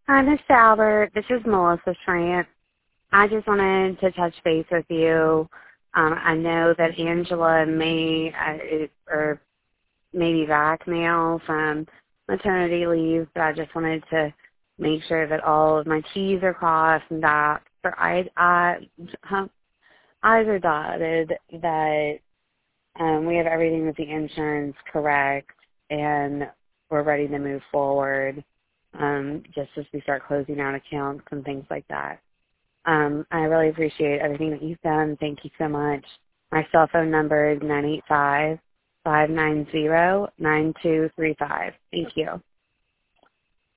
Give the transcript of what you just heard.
Hi, Mr. Albert. This is Melissa Trant. I just wanted to touch base with you. I know that Angela or maybe back now from maternity leave, but I just wanted to make sure that all of my T's are crossed and that I's are dotted, that we have everything with the insurance correct and we're ready to move forward, just as we start closing out accounts and things like that. I really appreciate everything that you've done. Thank you so much. My cell phone number is 985-590-9235. Thank you.